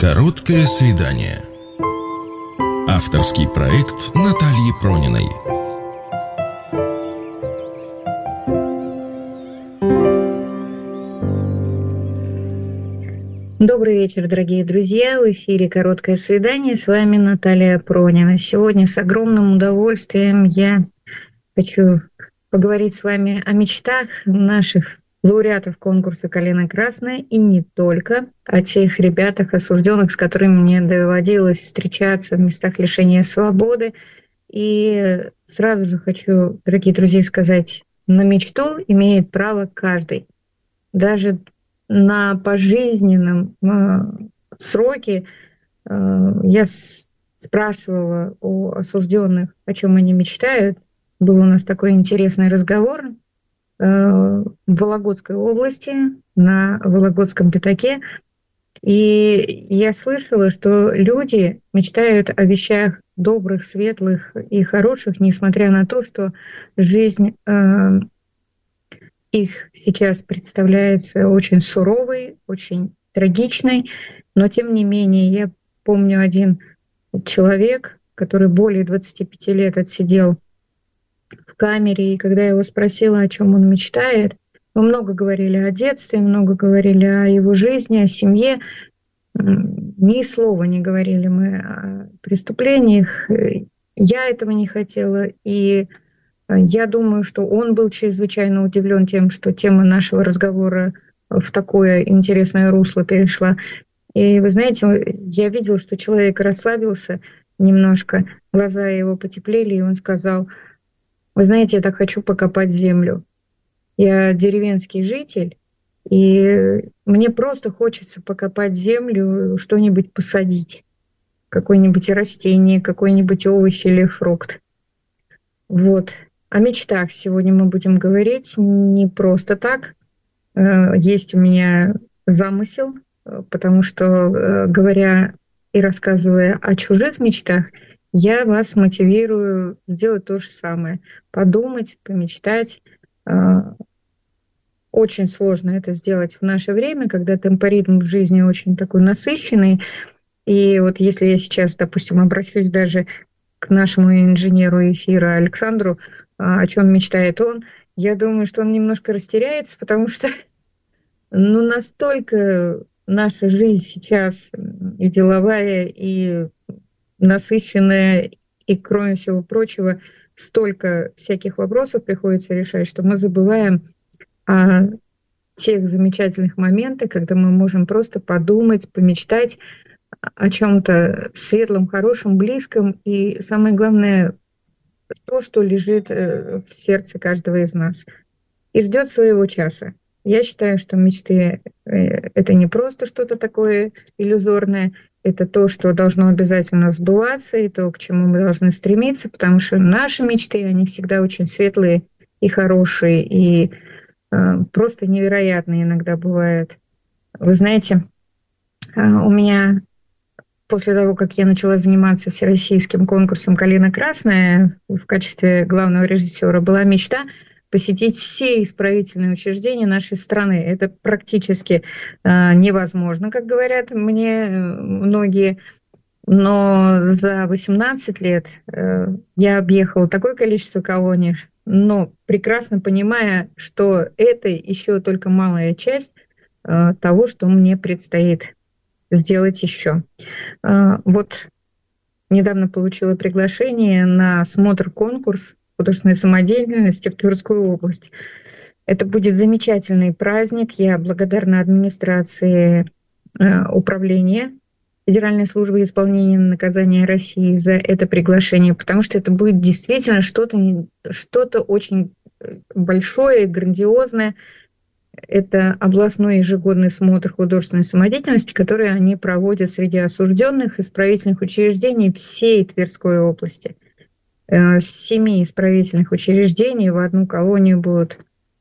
Короткое свидание. Авторский проект Натальи Прониной. Добрый вечер, дорогие друзья. В эфире «Короткое свидание». С вами Наталья Пронина. Сегодня с огромным удовольствием я хочу поговорить с вами о мечтах наших лауреатов конкурса «Калина Красная» и не только, о тех ребятах, осужденных, с которыми мне доводилось встречаться в местах лишения свободы. И сразу же хочу, дорогие друзья, сказать, на мечту имеет право каждый. Даже на пожизненном сроке я спрашивала у осужденных, о чем они мечтают. Был у нас такой интересный разговор в Вологодской области, на Вологодском пятаке. И я слышала, что люди мечтают о вещах добрых, светлых и хороших, несмотря на то, что жизнь их сейчас представляется очень суровой, очень трагичной, но тем не менее я помню один человек, который более 25 лет отсидел в камере, и когда я его спросила, о чем он мечтает, мы много говорили о детстве, много говорили о его жизни, о семье, ни слова не говорили мы о преступлениях. Я этого не хотела, и я думаю, что он был чрезвычайно удивлен тем, что тема нашего разговора в такое интересное русло перешла. И вы знаете, я видела, что человек расслабился немножко, глаза его потеплели, и он сказал: вы знаете, я так хочу покопать землю. Я деревенский житель, и мне просто хочется покопать землю, что-нибудь посадить, какое-нибудь растение, какой-нибудь овощ или фрукт. Вот. О мечтах сегодня мы будем говорить не просто так. Есть у меня замысел, потому что, говоря и рассказывая о чужих мечтах, я вас мотивирую сделать то же самое. Подумать, помечтать. Очень сложно это сделать в наше время, когда темпоритм в жизни очень такой насыщенный. И вот если я сейчас, допустим, обращусь даже к нашему инженеру эфира Александру, о чем мечтает он, я думаю, что он немножко растеряется, потому что настолько наша жизнь сейчас и деловая, и насыщенная, и, кроме всего прочего, столько всяких вопросов приходится решать, что мы забываем о тех замечательных моментах, когда мы можем просто подумать, помечтать о чем-то светлом, хорошем, близком, и самое главное, то, что лежит в сердце каждого из нас и ждет своего часа. Я считаю, что мечты это не просто что-то такое иллюзорное, это то, что должно обязательно сбываться, и то, к чему мы должны стремиться, потому что наши мечты, они всегда очень светлые и хорошие, и просто невероятные иногда бывают. Вы знаете, у меня после того, как я начала заниматься всероссийским конкурсом «Калина Красная» в качестве главного режиссера, была мечта посетить все исправительные учреждения нашей страны. Это практически невозможно, как говорят мне многие. Но за 18 лет я объехала такое количество колоний, но прекрасно понимая, что это еще только малая часть того, что мне предстоит сделать еще. Вот недавно получила приглашение на смотр-конкурс художественной самодеятельности в Тверскую область. Это будет замечательный праздник. Я благодарна администрации управления Федеральной службы исполнения наказания России за это приглашение, потому что это будет действительно что-то очень большое и грандиозное. Это областной ежегодный смотр художественной самодеятельности, который они проводят среди осужденных исправительных учреждений всей Тверской области. С 7 исправительных учреждений в одну колонию будут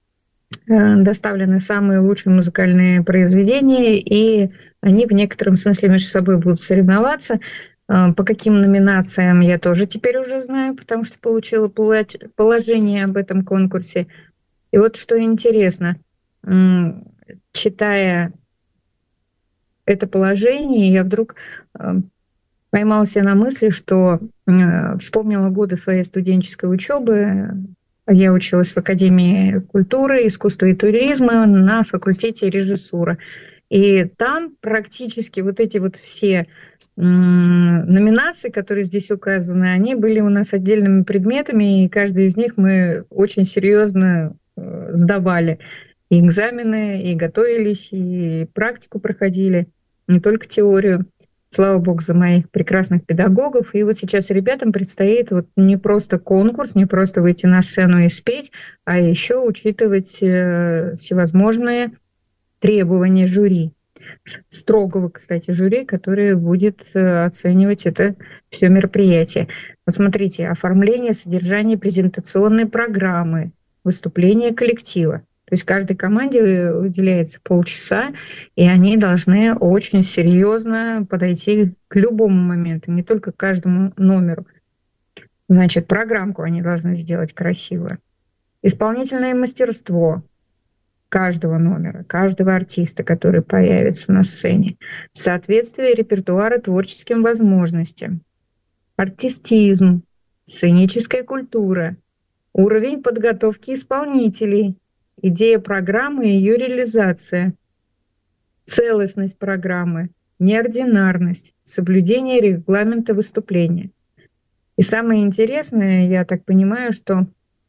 доставлены самые лучшие музыкальные произведения, и они в некотором смысле между собой будут соревноваться. По каким номинациям я тоже теперь уже знаю, потому что получила положение об этом конкурсе. И вот что интересно, читая это положение, и я вдруг поймала себя на мысли, что вспомнила годы своей студенческой учебы. Я училась в Академии культуры, искусства и туризма на факультете режиссуры. И там практически вот эти вот все номинации, которые здесь указаны, они были у нас отдельными предметами, и каждый из них мы очень серьезно сдавали. И экзамены, и готовились, и практику проходили, не только теорию. Слава богу за моих прекрасных педагогов. И вот сейчас ребятам предстоит вот не просто конкурс, не просто выйти на сцену и спеть, а еще учитывать всевозможные требования жюри. Строгого, кстати, жюри, которое будет оценивать это все мероприятие. Вот смотрите, оформление, содержание презентационной программы, выступление коллектива. То есть каждой команде выделяется полчаса, и они должны очень серьезно подойти к любому моменту, не только к каждому номеру. Значит, программку они должны сделать красиво. Исполнительное мастерство каждого номера, каждого артиста, который появится на сцене. Соответствие репертуара творческим возможностям. Артистизм, сценическая культура, уровень подготовки исполнителей, идея программы и ее реализация, целостность программы, неординарность, соблюдение регламента выступления. И самое интересное, я так понимаю, что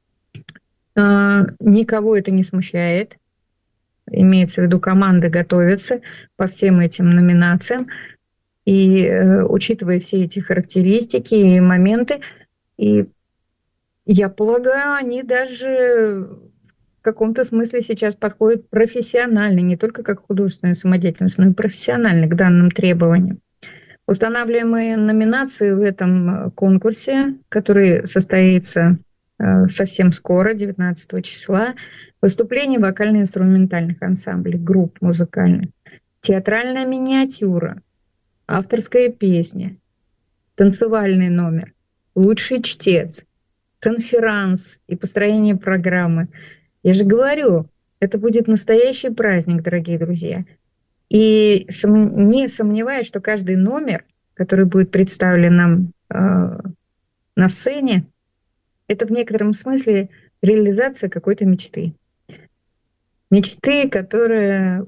никого это не смущает. Имеется в виду, команда готовится по всем этим номинациям. И учитывая все эти характеристики и моменты, и я полагаю, они даже в каком-то смысле сейчас подходят профессионально, не только как художественная самодеятельность, но и профессионально к данным требованиям. Устанавливаемые номинации в этом конкурсе, который состоится совсем скоро, 19 числа, выступление вокально-инструментальных ансамблей, групп музыкальных, театральная миниатюра, авторская песня, танцевальный номер, лучший чтец, конферанс и построение программы. Я же говорю, это будет настоящий праздник, дорогие друзья. И не сомневаюсь, что каждый номер, который будет представлен нам на сцене, это в некотором смысле реализация какой-то мечты. Мечты, которая,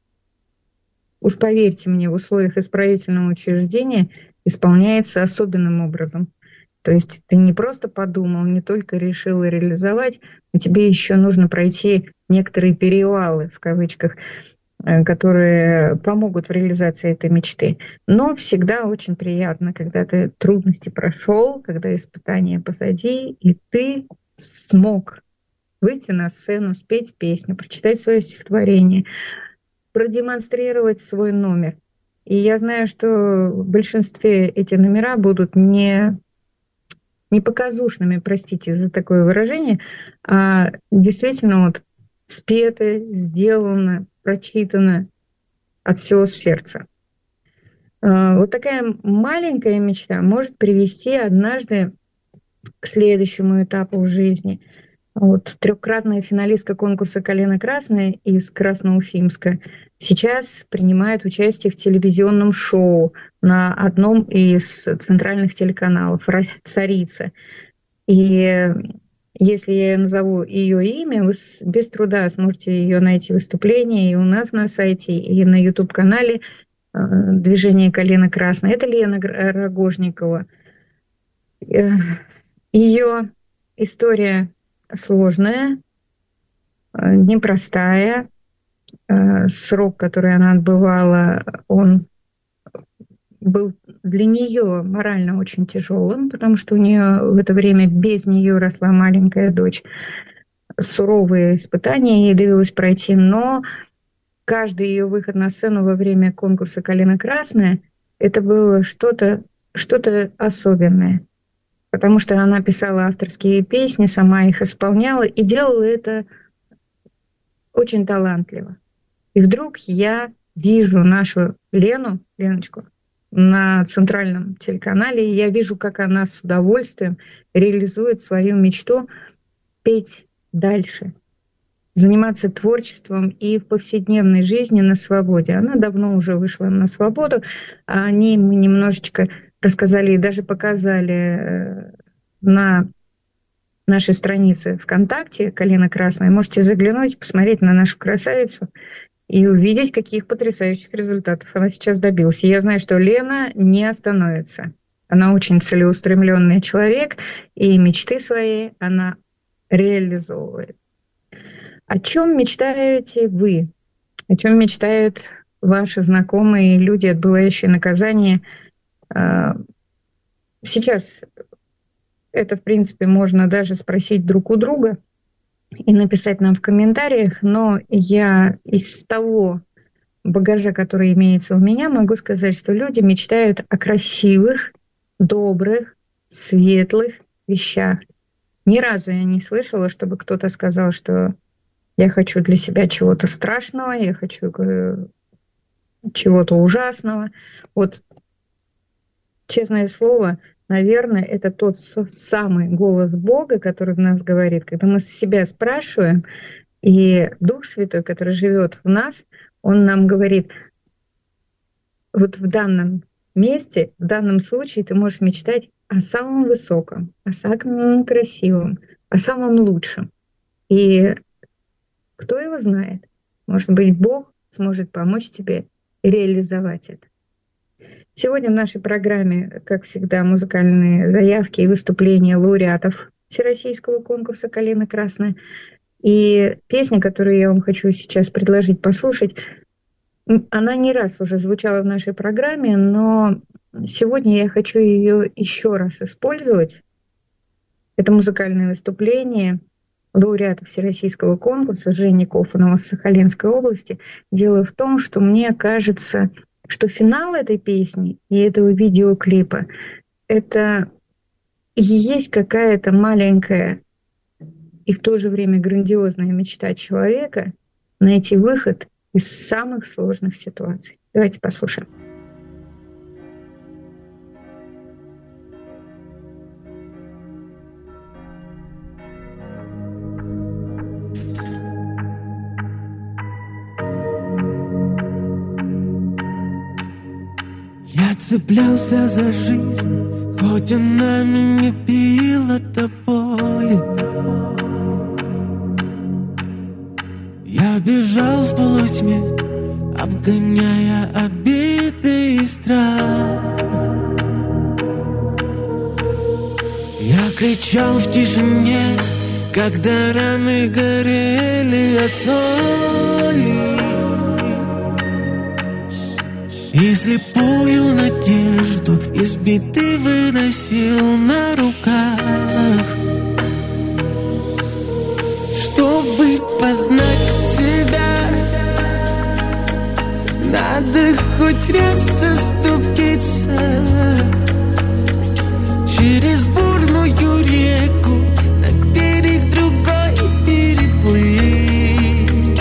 уж поверьте мне, в условиях исправительного учреждения исполняется особенным образом. То есть ты не просто подумал, не только решил реализовать, но тебе еще нужно пройти некоторые перевалы, в кавычках, которые помогут в реализации этой мечты. Но всегда очень приятно, когда ты трудности прошел, когда испытания позади, и ты смог выйти на сцену, спеть песню, прочитать свое стихотворение, продемонстрировать свой номер. И я знаю, что в большинстве эти номера будут не показушными, простите за такое выражение, а действительно вот спеты, сделано, прочитано от всего сердца. Вот такая маленькая мечта может привести однажды к следующему этапу в жизни. Вот трехкратная финалистка конкурса «Калина Красная» из Красноуфимска сейчас принимает участие в телевизионном шоу на одном из центральных телеканалов «Царица». И если я назову ее имя, вы без труда сможете ее найти выступление и у нас на сайте, и на YouTube-канале «Движение Калина Красная». Это Лена Рогожникова. Ее история сложная, непростая. Срок, который она отбывала, он был для нее морально очень тяжелым, потому что у нее в это время без нее росла маленькая дочь. Суровые испытания ей довелось пройти, но каждый ее выход на сцену во время конкурса «Калина Красная» это было что-то особенное. Потому что она писала авторские песни, сама их исполняла и делала это очень талантливо. И вдруг я вижу нашу Леночку, на центральном телеканале, и я вижу, как она с удовольствием реализует свою мечту петь дальше. заниматься творчеством и в повседневной жизни на свободе. Она давно уже вышла на свободу, а о ней мы немножечко рассказали и даже показали на нашей странице ВКонтакте «Калина Красная». Можете заглянуть, посмотреть на нашу красавицу и увидеть, каких потрясающих результатов она сейчас добилась. И я знаю, что Лена не остановится. Она очень целеустремленный человек, и мечты свои она реализовывает. О чем мечтаете вы? О чем мечтают ваши знакомые люди, отбывающие наказание? Сейчас это, в принципе, можно даже спросить друг у друга и написать нам в комментариях, но я из того багажа, который имеется у меня, могу сказать, что люди мечтают о красивых, добрых, светлых вещах. Ни разу я не слышала, чтобы кто-то сказал, что я хочу для себя чего-то страшного, я хочу чего-то ужасного. Вот, честное слово, наверное, это тот самый голос Бога, который в нас говорит, когда мы себя спрашиваем, и Дух Святой, который живет в нас, он нам говорит, вот в данном месте, в данном случае ты можешь мечтать о самом высоком, о самом красивом, о самом лучшем. И кто его знает? Может быть, Бог сможет помочь тебе реализовать это. Сегодня в нашей программе, как всегда, музыкальные заявки и выступления лауреатов Всероссийского конкурса «Калина Красная». И песня, которую я вам хочу сейчас предложить послушать, она не раз уже звучала в нашей программе, но сегодня я хочу ее еще раз использовать. Это музыкальное выступление лауреата Всероссийского конкурса Жени Кофанова с Сахалинской области. Дело в том, что мне кажется, что финал этой песни и этого видеоклипа — это и есть какая-то маленькая и в то же время грандиозная мечта человека найти выход из самых сложных ситуаций. Давайте послушаем. Я цеплялся за жизнь, хоть она меня била до боли. Я бежал в полутьме, обгоняя обиды и страх. Я кричал в тишине, когда раны горели от соли. И слепую надежду из беды выносил на руках. Чтобы познать себя, надо хоть раз заступиться через бурную реку, на берег другой переплыть.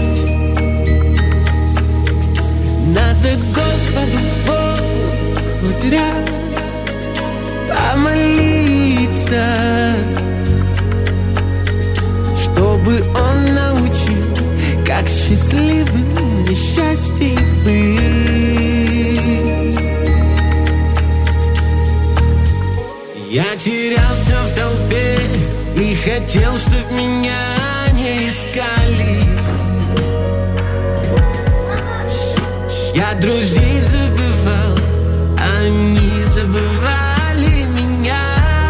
Надо Господу Богу хоть раз помолиться, чтобы Он научил, как счастливым несчастье быть. Я терялся в толпе и хотел, чтоб меня не искали. Я друзей забывал, они забывали меня.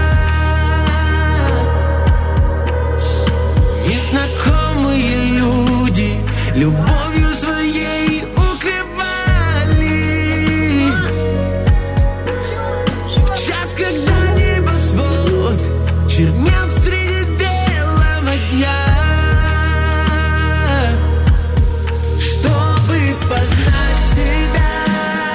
Незнакомые люди любовью своей укрывали. В час, когда небосвод чернел среди белого дня, чтобы познать себя,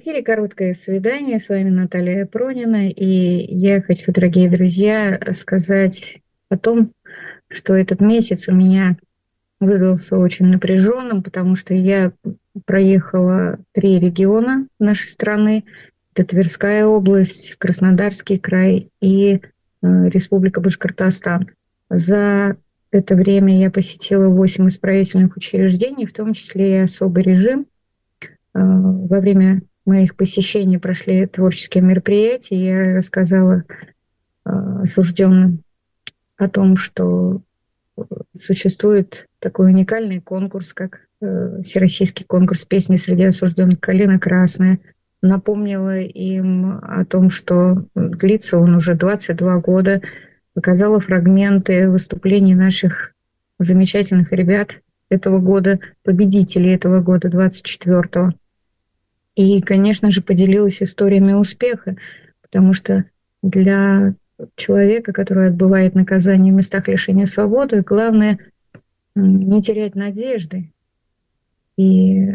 эфире «Короткое свидание». С вами Наталья Пронина. И я хочу, дорогие друзья, сказать о том, что этот месяц у меня выдался очень напряженным, потому что я проехала 3 региона нашей страны. Это Тверская область, Краснодарский край и Республика Башкортостан. За это время я посетила 8 исправительных учреждений, в том числе и особый режим. Во время моих посещений прошли творческие мероприятия. Я рассказала осужденным о том, что существует такой уникальный конкурс, как Всероссийский конкурс песни среди осужденных «Калина красная». Напомнила им о том, что длится он уже 22 года. Показала фрагменты выступлений наших замечательных ребят этого года, победителей этого года, 24-го. И, конечно же, поделилась историями успеха, потому что для человека, который отбывает наказание в местах лишения свободы, главное не терять надежды. И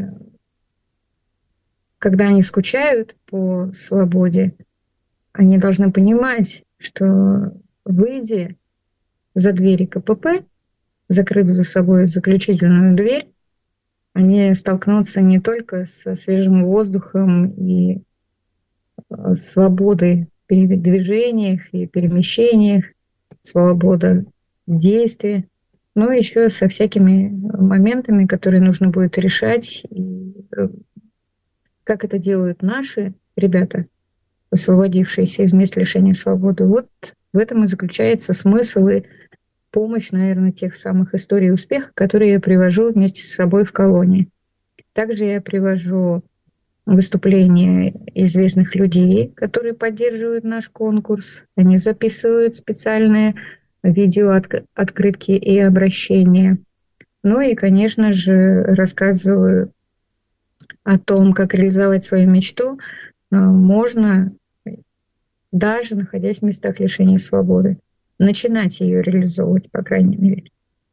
когда они скучают по свободе, они должны понимать, что, выйдя за двери КПП, закрыв за собой заключительную дверь, они столкнутся не только со свежим воздухом и свободой в передвижениях и перемещениях, свобода действия, но еще со всякими моментами, которые нужно будет решать. И как это делают наши ребята, освободившиеся из мест лишения свободы. Вот в этом и заключается смысл и помощь, наверное, тех самых историй успеха, которые я привожу вместе с собой в колонии. Также я привожу выступления известных людей, которые поддерживают наш конкурс. Они записывают специальные видеооткрытки и обращения. Ну и, конечно же, рассказываю о том, как реализовать свою мечту можно, даже находясь в местах лишения свободы. Начинать ее реализовывать, по крайней мере.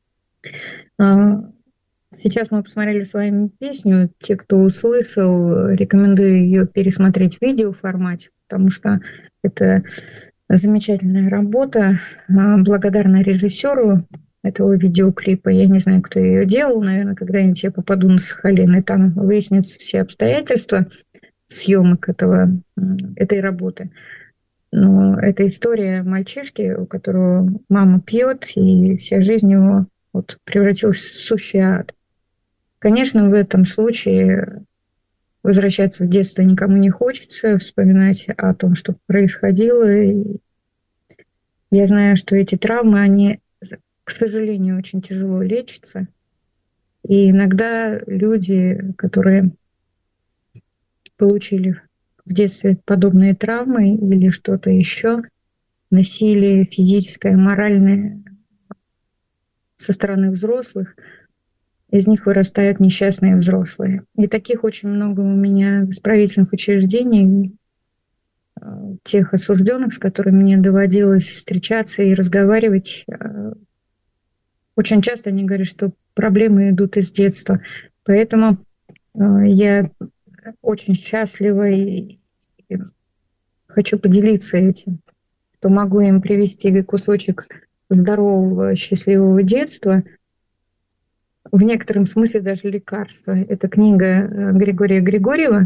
Сейчас мы посмотрели с вами песню. Те, кто услышал, рекомендую ее пересмотреть в видеоформате, потому что это замечательная работа. Благодарна режиссеру этого видеоклипа. Я не знаю, кто ее делал. Наверное, когда-нибудь я попаду на Сахалин, и там выяснятся все обстоятельства съемок этой работы. Но это история мальчишки, у которого мама пьет, и вся жизнь его превратилась в сущий ад. Конечно, в этом случае возвращаться в детство никому не хочется, вспоминать о том, что происходило. И я знаю, что эти травмы, они, к сожалению, очень тяжело лечатся. И иногда люди, которые получили в детстве подобные травмы или что-то еще, насилие физическое, моральное со стороны взрослых, из них вырастают несчастные взрослые. И таких очень много у меня в исправительных учреждениях, тех осужденных, с которыми мне доводилось встречаться и разговаривать. Очень часто они говорят, что проблемы идут из детства. Поэтому я очень счастлива и хочу поделиться этим, что могу им привести кусочек здорового, счастливого детства, в некотором смысле даже лекарства. Это книга Григория Григорьева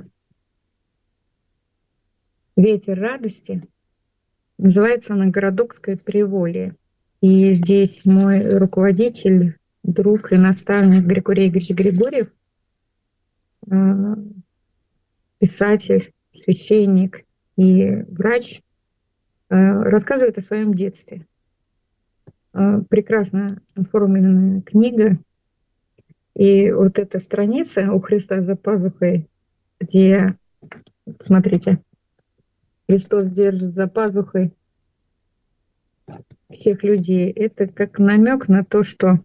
«Ветер радости». Называется она «Городокское приволье». И здесь мой руководитель, друг и наставник Григорий Игоревич Григорьев, писатель, священник и врач, рассказывает о своем детстве. Прекрасно оформленная книга. И вот эта страница «У Христа за пазухой», где, смотрите, Христос держит за пазухой всех людей, это как намек на то, что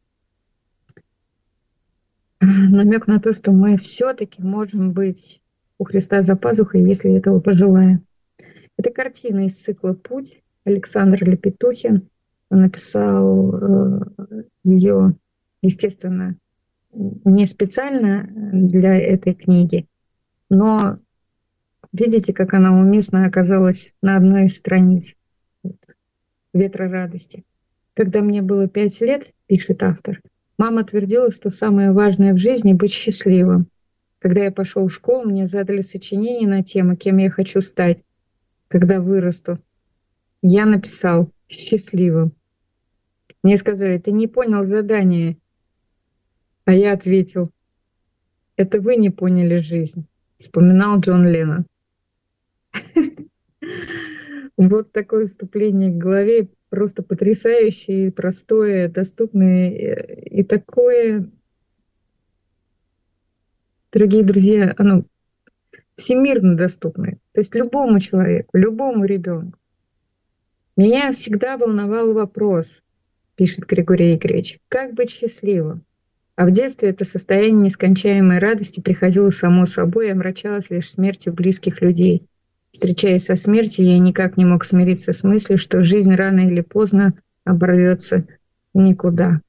мы все-таки можем быть у Христа за пазухой, если этого пожелаем. Это картина из цикла «Путь». Александр Лепетухин. Он написал ее, естественно, не специально для этой книги, но Видите, как она уместно оказалась на одной из страниц «Ветра радости». Когда мне было 5 лет, пишет автор, мама твердила, что самое важное в жизни – быть счастливым. Когда я пошел в школу, мне задали сочинение на тему, кем я хочу стать, когда вырасту. Я написал «счастливым». Мне сказали, ты не понял задание. А я ответил, это вы не поняли жизнь. Вспоминал Джон Леннон. Вот такое вступление к главе, просто потрясающее, простое, доступное и такое, дорогие друзья, оно всемирно доступное. То есть любому человеку, любому ребенку. Меня всегда волновал вопрос, пишет Григорий Игоревич, как быть счастливым? А в детстве это состояние нескончаемой радости приходило само собой и омрачалось лишь смертью близких людей. Встречаясь со смертью, я никак не мог смириться с мыслью, что жизнь рано или поздно оборвется в никуда.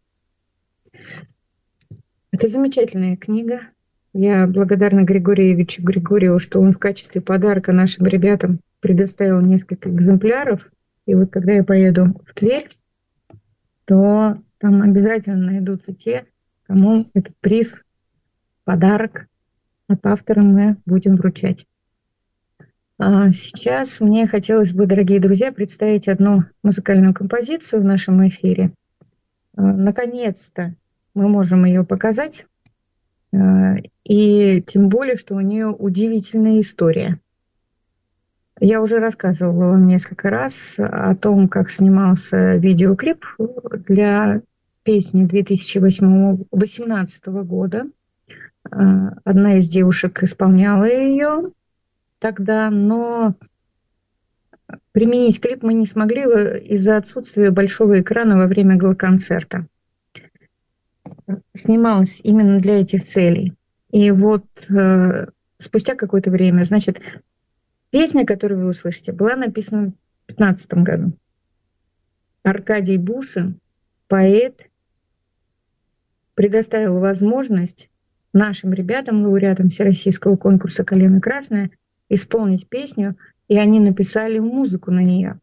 Это замечательная книга. Я благодарна Григорию Ильичу Григорьеву, что он в качестве подарка нашим ребятам предоставил несколько экземпляров. И вот когда я поеду в Тверь, то там обязательно найдутся те, кому этот приз, подарок от автора мы будем вручать. А сейчас мне хотелось бы, дорогие друзья, представить одну музыкальную композицию в нашем эфире. Наконец-то мы можем ее показать. И тем более, что у нее удивительная история. Я уже рассказывала вам несколько раз о том, как снимался видеоклип для песни 2018 года. Одна из девушек исполняла ее тогда, но применить клип мы не смогли из-за отсутствия большого экрана во время гала-концерта. Снималась именно для этих целей. И вот спустя какое-то время, значит, песня, которую вы услышите, была написана в 2015 году. Аркадий Бушин, поэт, предоставил возможность нашим ребятам, лауреатам Всероссийского конкурса «Калина красная», исполнить песню, и они написали музыку на нее.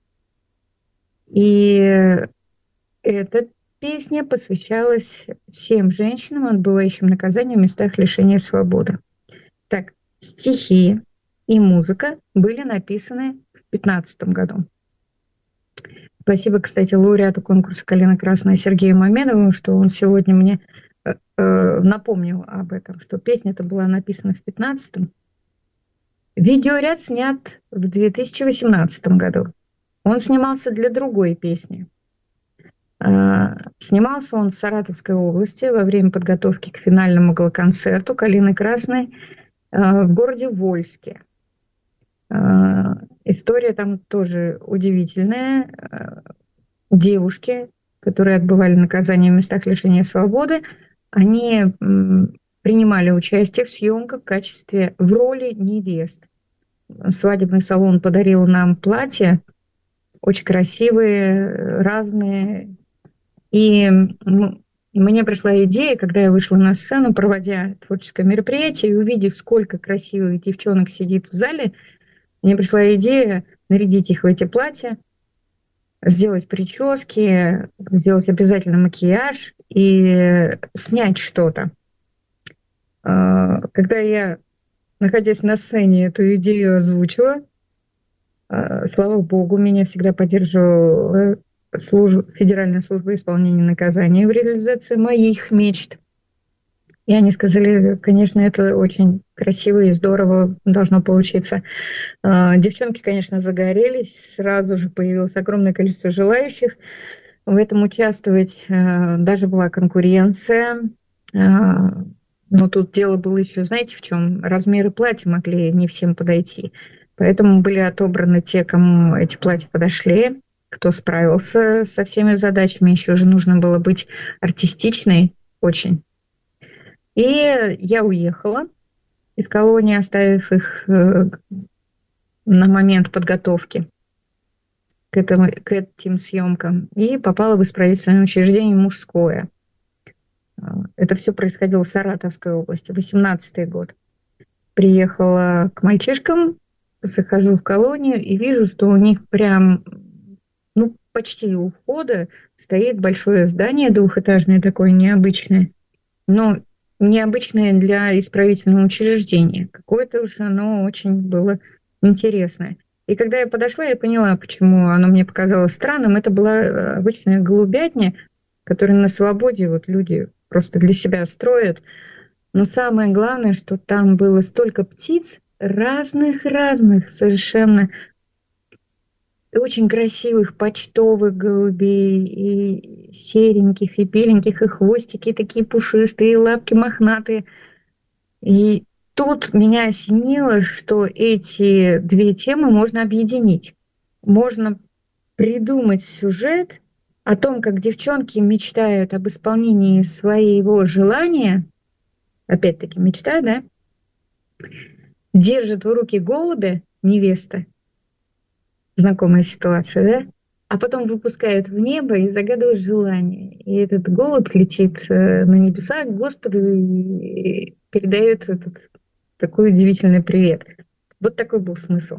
И эта песня посвящалась всем женщинам, отбывающим наказание в местах лишения свободы. Так, стихи и музыка были написаны в 2015 году. Спасибо, кстати, лауреату конкурса «Калина красная» Сергею Мамедову, что он сегодня мне напомнил об этом, что песня-то была написана в 2015. Видеоряд снят в 2018 году. Он снимался для другой песни. Снимался он в Саратовской области во время подготовки к финальному гала-концерту «Калины красной» в городе Вольске. История там тоже удивительная. Девушки, которые отбывали наказание в местах лишения свободы, они принимали участие в съемках в роли невест. Свадебный салон подарил нам платья, очень красивые, разные. И мне пришла идея, когда я вышла на сцену, проводя творческое мероприятие, и увидев, сколько красивых девчонок сидит в зале, мне пришла идея нарядить их в эти платья, сделать прически, сделать обязательно макияж и снять что-то. Когда я, находясь на сцене, эту идею озвучила, слава богу, меня всегда поддерживала Федеральная служба исполнения наказания в реализации моих мечт. И они сказали, конечно, это очень красиво и здорово должно получиться. Девчонки, конечно, загорелись, сразу же появилось огромное количество желающих в этом участвовать. Даже была конкуренция. Но тут дело было еще, знаете, в чем? Размеры платья могли не всем подойти. Поэтому были отобраны те, кому эти платья подошли, кто справился со всеми задачами. Еще же нужно было быть артистичной очень. И я уехала из колонии, оставив их на момент подготовки к этим съемкам, и попала в исправительное учреждение мужское. Это все происходило в Саратовской области, 18-й год. Приехала к мальчишкам, захожу в колонию и вижу, что у них прям, ну, почти у входа стоит большое здание двухэтажное, такое необычное, но необычное для исправительного учреждения. Какое-то уж оно очень было интересное. И когда я подошла, я поняла, почему оно мне показалось странным. Это была обычная голубятня, которую на свободе вот люди просто для себя строят. Но самое главное, что там было столько птиц, разных-разных совершенно, очень красивых почтовых голубей, и сереньких, и беленьких, и хвостики такие пушистые, и лапки мохнатые. И тут меня осенило, что эти две темы можно объединить. Можно придумать сюжет о том, как девчонки мечтают об исполнении своего желания, опять-таки мечта, да, держит в руки голубя невеста, знакомая ситуация, да, а потом выпускают в небо и загадывают желание. И этот голубь летит на небеса к Господу и передает такой удивительный привет. Вот такой был смысл.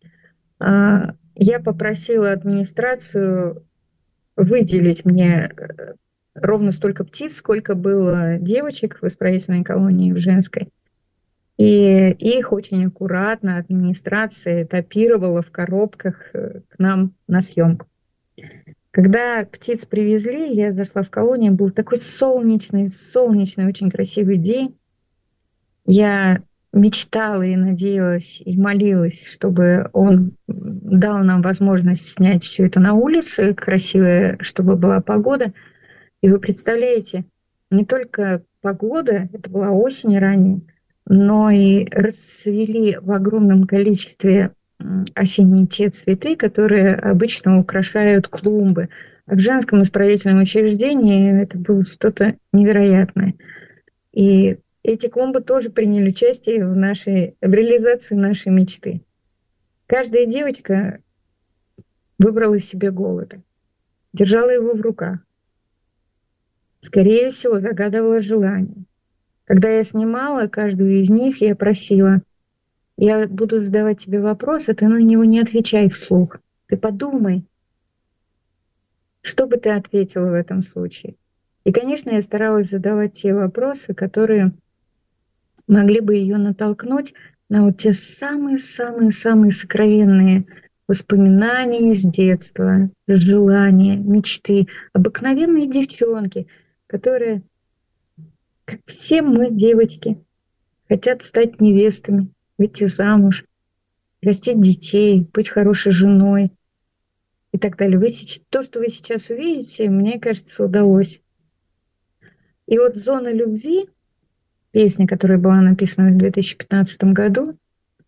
Я попросила администрацию выделить мне ровно столько птиц, сколько было девочек в исправительной колонии в женской. И их очень аккуратно администрация этапировала в коробках к нам на съемку. Когда птиц привезли, я зашла в колонию, был такой солнечный, очень красивый день. Я мечтала и надеялась, и молилась, чтобы он дал нам возможность снять все это на улице, красивое, чтобы была погода. И вы представляете, не только погода, это была осень ранее, но и расцвели в огромном количестве осенние те цветы, которые обычно украшают клумбы. А в женском исправительном учреждении это было что-то невероятное. И эти клумбы тоже приняли участие в реализации нашей мечты. Каждая девочка выбрала себе голубя, держала его в руках. Скорее всего, загадывала желание. Когда я снимала каждую из них, я просила: я буду задавать тебе вопрос, а ты на него не отвечай вслух. Ты подумай, что бы ты ответила в этом случае. И, конечно, я старалась задавать те вопросы, которые могли бы ее натолкнуть на вот те самые-самые-самые сокровенные воспоминания из детства, желания, мечты. Обыкновенные девчонки, которые, как все мы, девочки, хотят стать невестами, выйти замуж, растить детей, быть хорошей женой и так далее. То, что вы сейчас увидите, мне кажется, удалось. И вот «Зона любви», песня, которая была написана в 2015 году,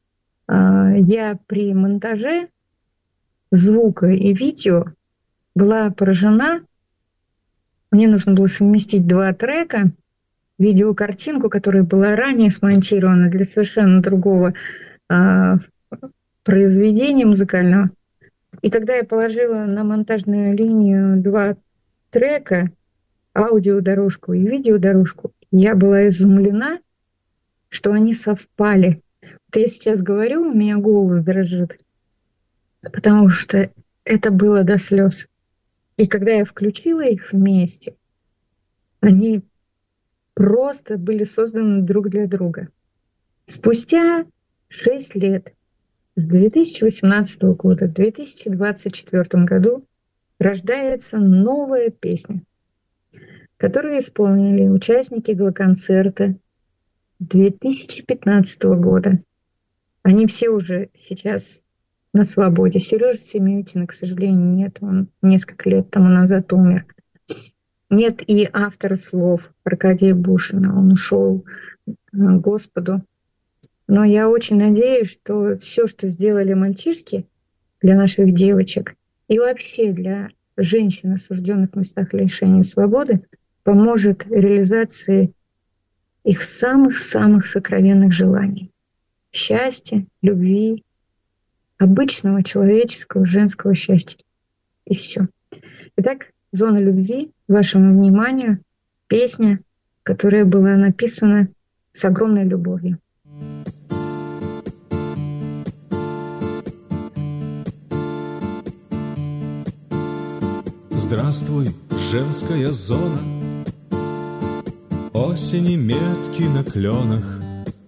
я при монтаже звука и видео была поражена. Мне нужно было совместить два трека, видеокартинку, которая была ранее смонтирована для совершенно другого произведения музыкального. И когда я положила на монтажную линию два трека, аудиодорожку и видеодорожку, я была изумлена, что они совпали. Вот я сейчас говорю, у меня голос дрожит, потому что это было до слез. И когда я включила их вместе, они просто были созданы друг для друга. Спустя 6 лет, с 2018 года, в 2024 году, рождается новая песня, которую исполнили участники гала-концерта 2015 года. Они все уже сейчас на свободе. Сережа Семютина, к сожалению, нет. Он несколько лет тому назад умер. Нет и автора слов Аркадия Бушина. Он ушел к Господу. Но я очень надеюсь, что все, что сделали мальчишки для наших девочек и вообще для женщин, осужденных в местах лишения свободы, поможет реализации их самых-самых сокровенных желаний. Счастья, любви, обычного человеческого женского счастья. И все. Итак, «Зона любви» вашему вниманию. Песня, которая была написана с огромной любовью. Здравствуй, женская зона, осени метки на кленах,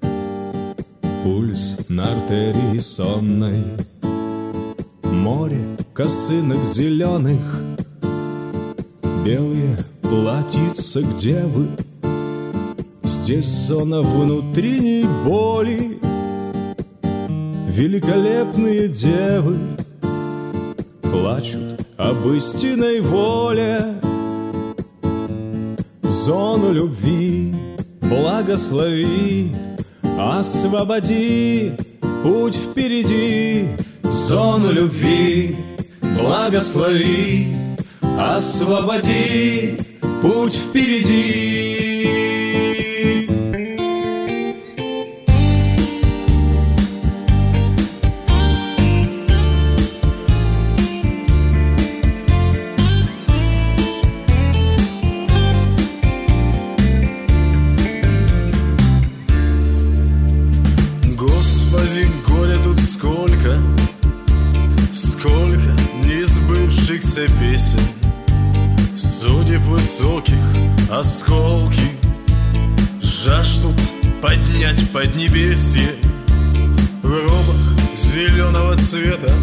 пульс на артерии сонной, море косынок зеленых, белые платьица девы. Здесь зона внутренней боли, великолепные девы плачут об истинной воле. Зону любви благослови, освободи, путь впереди. Зону любви благослови, освободи, путь впереди. Песен, судеб высоких осколки жаждут поднять поднебесье в робах зеленого цвета.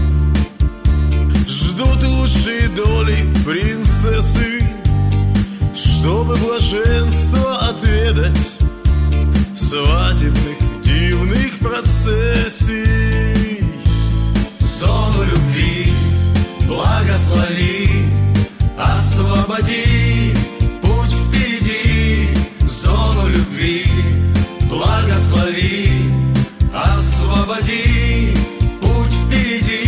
Ждут лучшие доли принцессы, чтобы блаженство отведать свадебных дивных процессий. Зону любви благослови, освободи, путь впереди. Зону любви благослови, освободи, путь впереди.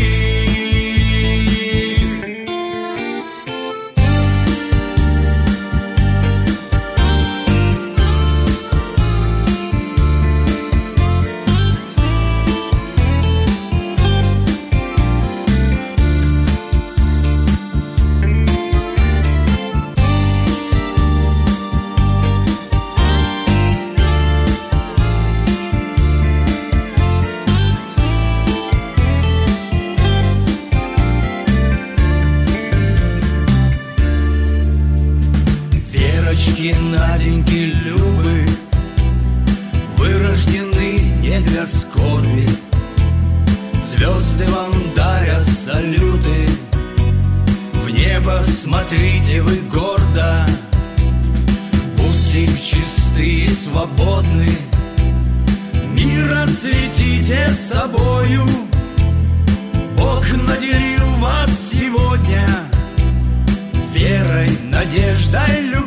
Наденьки, Любы, вы рождены не для скорби. Звезды вам дарят салюты, в небо смотрите вы гордо. Будьте чисты и свободны, мир осветите собою. Бог наделил вас сегодня верой, надеждой, любовью.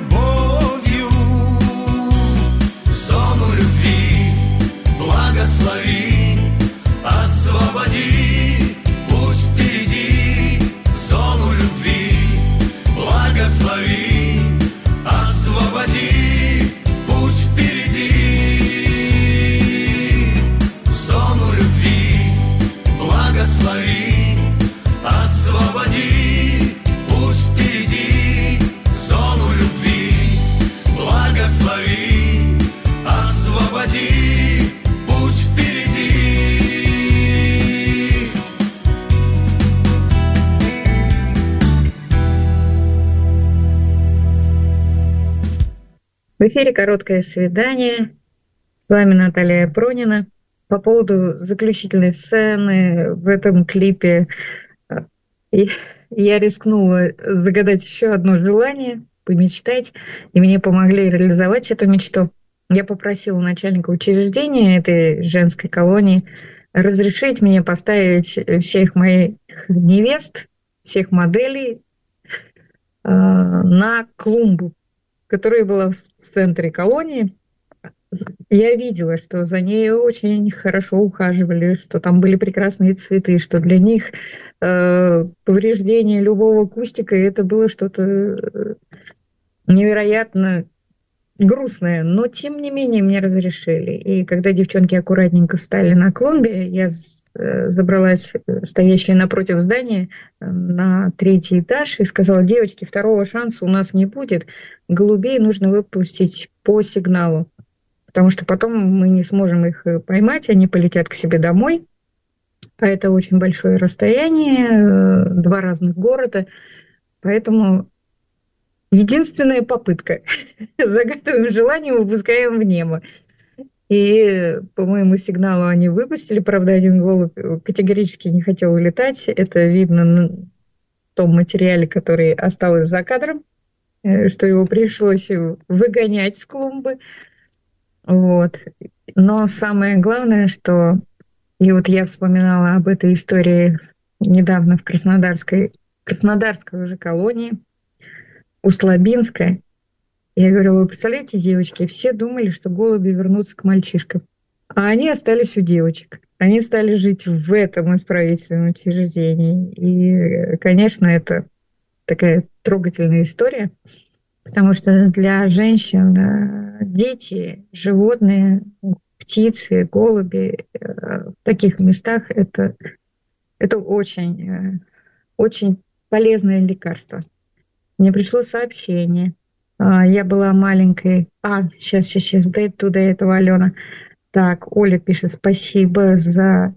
Благослови, освободи, путь впереди. Зону любви благослови, освободи, путь впереди. Зону любви благослови, освободи, путь впереди. Зону любви благослови, освободи, путь впереди. В эфире «Короткое свидание». С вами Наталья Пронина. По поводу заключительной сцены в этом клипе я рискнула загадать еще одно желание, помечтать, и мне помогли реализовать эту мечту. Я попросила начальника учреждения этой женской колонии разрешить мне поставить всех моих невест, всех моделей на клумбу, которая была в центре колонии. Я видела, что за ней очень хорошо ухаживали, что там были прекрасные цветы, что для них повреждение любого кустика — это было что-то невероятно грустное, но тем не менее мне разрешили. И когда девчонки аккуратненько встали на клумбе, я забралась стоящая напротив здания на 3-й этаж и сказала: девочки, второго шанса у нас не будет, голубей нужно выпустить по сигналу, потому что потом мы не сможем их поймать, они полетят к себе домой, а это очень большое расстояние, 2 разных города, поэтому Единственная попытка. Загадываем желание, выпускаем в небо. И по моему сигналу они выпустили. Правда, один голубь категорически не хотел улетать. Это видно на том материале, который остался за кадром, что его пришлось выгонять с клумбы. Вот. Но самое главное, что... И вот я вспоминала об этой истории недавно в Краснодарской уже колонии, Услабинская. Я говорила, вы представляете, девочки, все думали, что голуби вернутся к мальчишкам, а они остались у девочек. Они стали жить в этом исправительном учреждении. И, конечно, это такая трогательная история, потому что для женщин дети, животные, птицы, голуби в таких местах это очень, очень полезное лекарство. Мне пришло сообщение. Я была маленькой. Сейчас, дойду до этого, Алена. Так, Оля пишет, спасибо за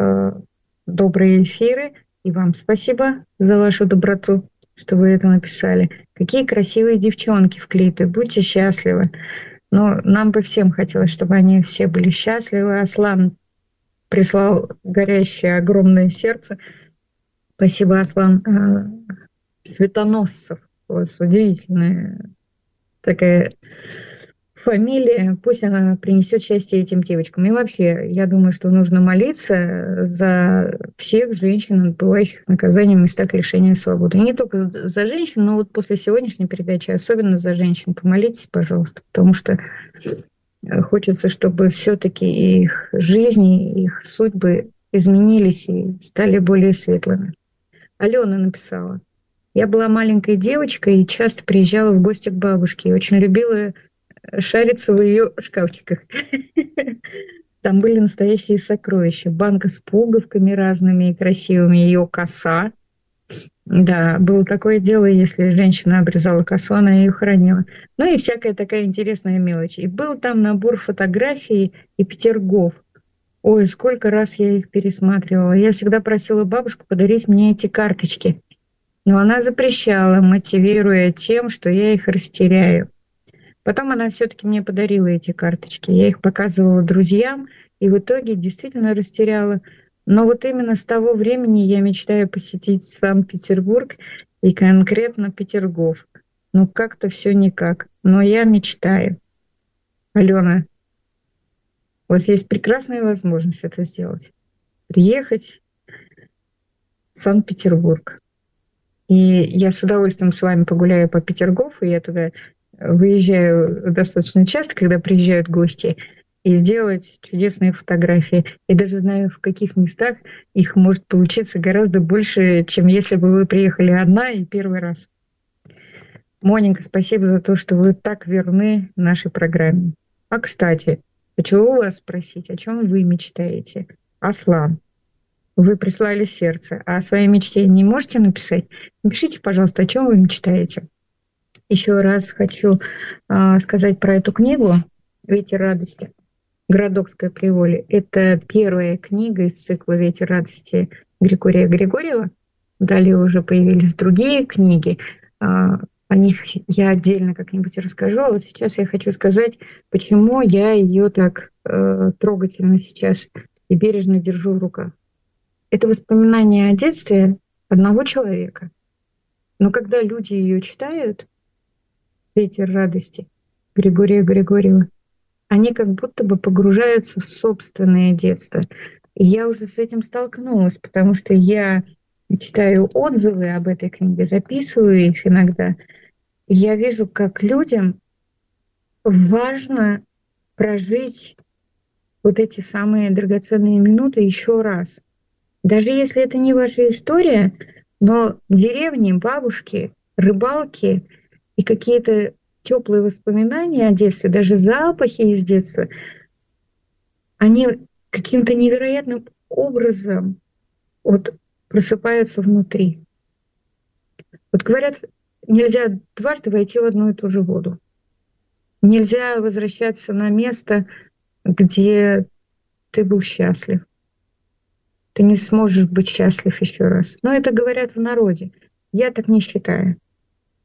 добрые эфиры. И вам спасибо за вашу доброту, что вы это написали. Какие красивые девчонки в клипе. Будьте счастливы. Но нам бы всем хотелось, чтобы они все были счастливы. Аслан прислал горящее огромное сердце. Спасибо, Аслан. Светоносцев. У вас удивительная такая фамилия. Пусть она принесет счастье этим девочкам. И вообще, я думаю, что нужно молиться за всех женщин, отбывающих наказание в местах лишения свободы. Не только за женщин, но вот после сегодняшней передачи особенно за женщин. Помолитесь, пожалуйста, потому что хочется, чтобы все-таки их жизни, их судьбы изменились и стали более светлыми. Алена написала. Я была маленькой девочкой и часто приезжала в гости к бабушке. И очень любила шариться в ее шкафчиках. Там были настоящие сокровища. Банка с пуговками разными и красивыми, ее коса. Да, было такое дело, если женщина обрезала косу, она ее хранила. Ну и всякая такая интересная мелочь. И был там набор фотографий и петергоф. Ой, сколько раз я их пересматривала. Я всегда просила бабушку подарить мне эти карточки. Но она запрещала, мотивируя тем, что я их растеряю. Потом она все-таки мне подарила эти карточки. Я их показывала друзьям, и в итоге действительно растеряла. Но вот именно с того времени я мечтаю посетить Санкт-Петербург и конкретно Петергоф. Ну, как-то все никак. Но я мечтаю. Алена, у вас есть прекрасная возможность это сделать. Приехать в Санкт-Петербург. И я с удовольствием с вами погуляю по Петергофу. Я туда выезжаю достаточно часто, когда приезжают гости, и сделать чудесные фотографии. И даже знаю, в каких местах их может получиться гораздо больше, чем если бы вы приехали одна и первый раз. Моненька, спасибо за то, что вы так верны нашей программе. А, кстати, хочу у вас спросить, о чем вы мечтаете? Аслан, вы прислали сердце, а о своей мечте не можете написать? Напишите, пожалуйста, о чем вы мечтаете. Еще раз хочу сказать про эту книгу «Ветер радости». Городокское приволье. Это первая книга из цикла «Ветер радости» Григория Григорьева. Далее уже появились другие книги. О них я отдельно как-нибудь расскажу. А вот сейчас я хочу сказать, почему я ее так трогательно сейчас и бережно держу в руках. Это воспоминание о детстве одного человека. Но когда люди ее читают, «Ветер радости» Григория Григорьева, они как будто бы погружаются в собственное детство. И я уже с этим столкнулась, потому что я читаю отзывы об этой книге, записываю их иногда. И я вижу, как людям важно прожить вот эти самые драгоценные минуты еще раз. Даже если это не ваша история, но в деревне бабушки, рыбалки и какие-то теплые воспоминания о детстве, даже запахи из детства, они каким-то невероятным образом вот просыпаются внутри. Вот говорят, нельзя дважды войти в одну и ту же воду. Нельзя возвращаться на место, где ты был счастлив. Ты не сможешь быть счастлив еще раз. Но это говорят в народе. Я так не считаю.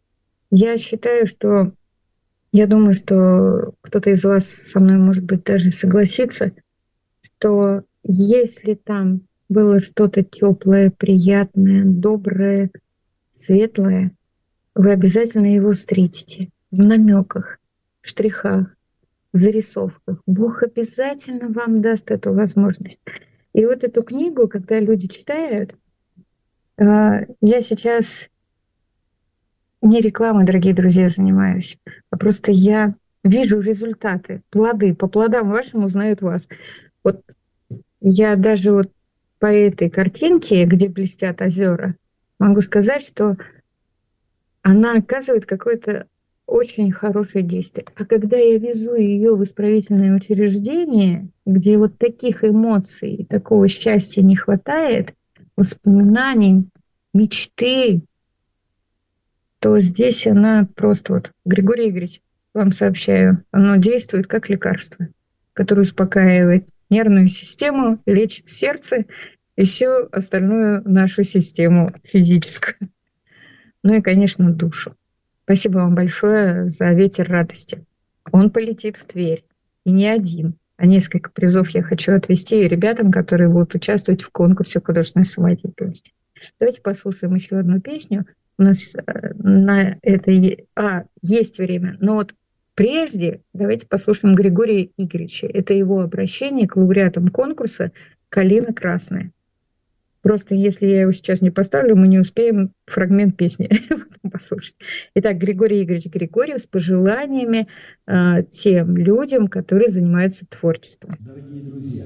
Я считаю, что, я думаю, что кто-то из вас со мной, может быть, даже согласится, что если там было что-то теплое, приятное, доброе, светлое, вы обязательно его встретите в намеках, в штрихах, в зарисовках. Бог обязательно вам даст эту возможность. И вот эту книгу, когда люди читают, я сейчас не рекламой, дорогие друзья, занимаюсь, а просто я вижу результаты, плоды. По плодам вашим узнают вас. Вот я даже вот по этой картинке, где блестят озера, могу сказать, что она оказывает какое-то очень хорошее действие. А когда я везу ее в исправительное учреждение, где вот таких эмоций, такого счастья не хватает, воспоминаний, мечты, то здесь она просто вот, Григорий Игоревич, вам сообщаю, оно действует как лекарство, которое успокаивает нервную систему, лечит сердце и всю остальную нашу систему физическую. Ну и, конечно, душу. Спасибо вам большое за ветер радости. Он полетит в Тверь. И не один, а несколько призов я хочу отвести ребятам, которые будут участвовать в конкурсе художественной самодеятельности. Давайте послушаем еще одну песню. У нас на это есть время. Но вот прежде давайте послушаем Григория Игоревича. Это его обращение к лауреатам конкурса «Калина красная». Просто если я его сейчас не поставлю, мы не успеем фрагмент песни послушать. Итак, Григорий Игоревич Григорьев с пожеланиями тем людям, которые занимаются творчеством. Дорогие друзья,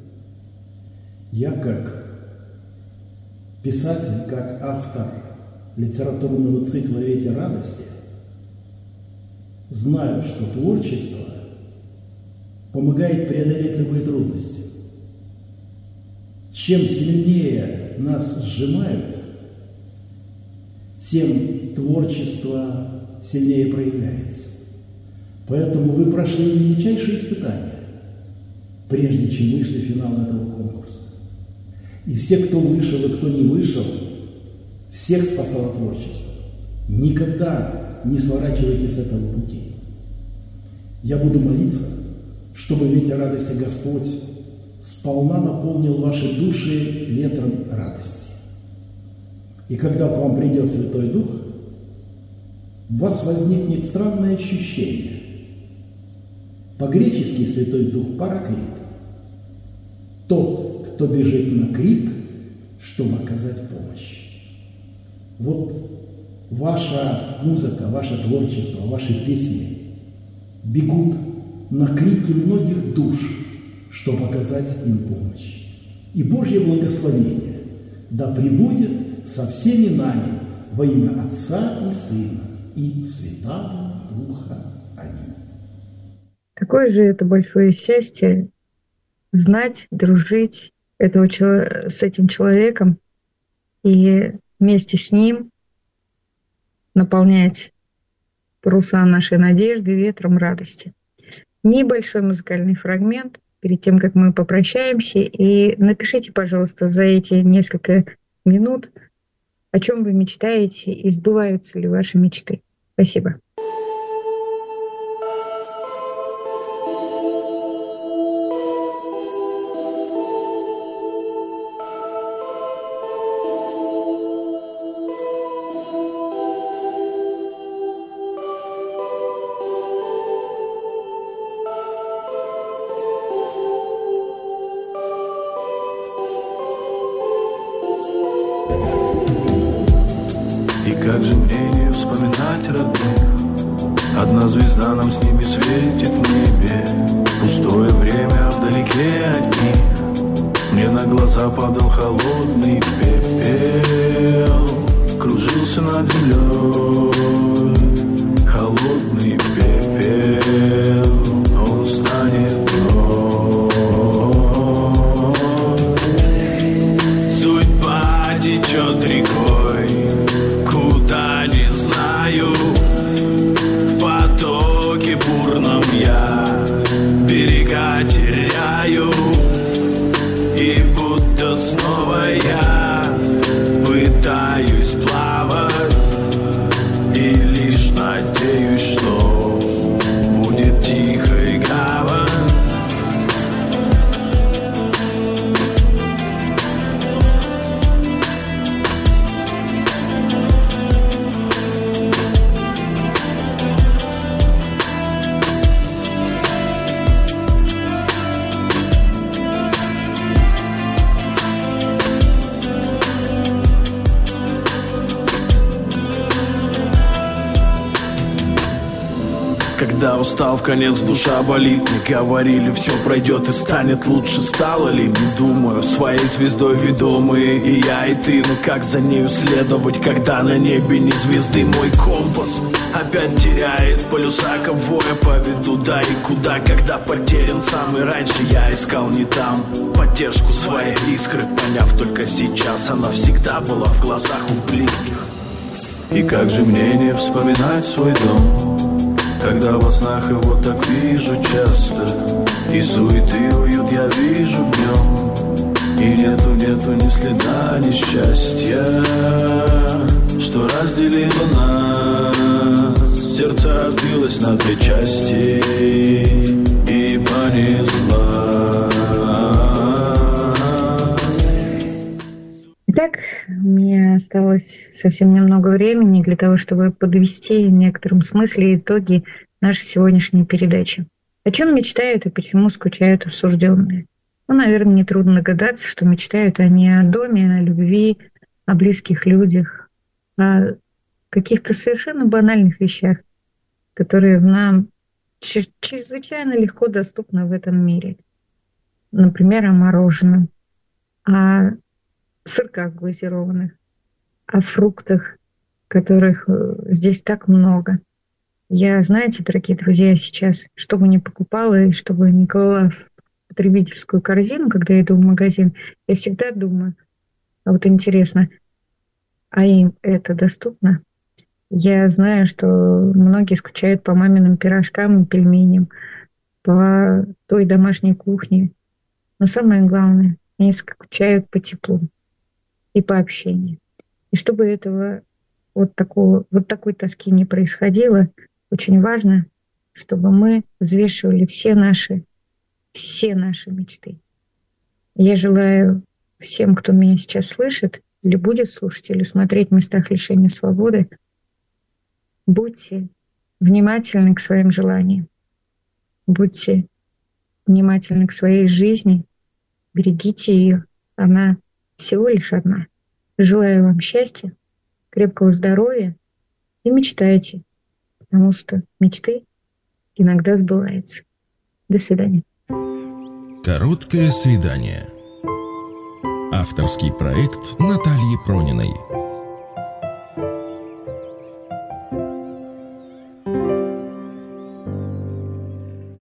я как писатель, как автор литературного цикла «Ветер радости» знаю, что творчество помогает преодолеть любые трудности. Чем сильнее нас сжимают, тем творчество сильнее проявляется. Поэтому вы прошли величайшие испытания, прежде чем вышли в финал этого конкурса. И все, кто вышел и кто не вышел, всех спасало творчество. Никогда не сворачивайте с этого пути. Я буду молиться, чтобы ветер радости Господь сполна наполнил ваши души ветром радости. И когда к вам придет Святой Дух, у вас возникнет странное ощущение. По-гречески Святой Дух параклит. Тот, кто бежит на крик, чтобы оказать помощь. Вот ваша музыка, ваше творчество, ваши песни бегут на крики многих душ, чтобы оказать им помощь. И Божье благословение да пребудет со всеми нами во имя Отца и Сына и Святого Духа. Аминь. Какое же это большое счастье знать, дружить с этим человеком и вместе с ним наполнять паруса нашей надежды ветром радости. Небольшой музыкальный фрагмент перед тем, как мы попрощаемся. И напишите, пожалуйста, за эти несколько минут, о чем вы мечтаете и сбываются ли ваши мечты. Спасибо. Как же мне не вспоминать родных? Одна звезда нам с ними светит в небе. Пустое время вдалеке от них. Мне на глаза падал холодный пепел. Кружился над землей холодный пепел. Он станет вновь. Судьба течет рекой, куда не знаю. В потоке бурном я берега теряю. И будто снова я пытаюсь плавать, и лишь на Когда устал, в конец душа болит. Мне говорили, все пройдет и станет лучше. Стало ли? Не думаю, своей звездой ведомые и я, и ты. Но как за нею следовать, когда на небе не звезды? Мой компас опять теряет полюса, кого я поведу, да и куда. Когда потерян сам, и раньше я искал не там поддержку своей искры, поняв только сейчас, она всегда была в глазах у близких. И как же мне не вспоминать свой дом, когда во снах его так вижу часто, и суеты и уют я вижу в нем, и нету ни следа несчастья, что разделило нас. Сердце разбилось на две части и понесла. Итак, мне осталось совсем немного времени для того, чтобы подвести в некотором смысле итоги нашей сегодняшней передачи. О чем мечтают и почему скучают осужденные? Ну, наверное, нетрудно догадаться, что мечтают они о доме, о любви, о близких людях, о каких-то совершенно банальных вещах, которые нам чрезвычайно легко доступны в этом мире. Например, о мороженом, о сырках глазированных, о фруктах, которых здесь так много. Я, знаете, дорогие друзья, сейчас, что бы ни покупала и что бы ни клала в потребительскую корзину, когда я иду в магазин, я всегда думаю, а вот интересно, а им это доступно? Я знаю, что многие скучают по маминым пирожкам и пельменям, по той домашней кухне. Но самое главное, они скучают по теплу и по общению. И чтобы этого вот такой тоски не происходило, очень важно, чтобы мы взвешивали все наши мечты. Я желаю всем, кто меня сейчас слышит, или будет слушать, или смотреть в местах лишения свободы, будьте внимательны к своим желаниям, будьте внимательны к своей жизни, берегите ее, она всего лишь одна. Желаю вам счастья, крепкого здоровья и мечтайте, потому что мечты иногда сбываются. До свидания. Короткое свидание. Авторский проект Натальи Прониной.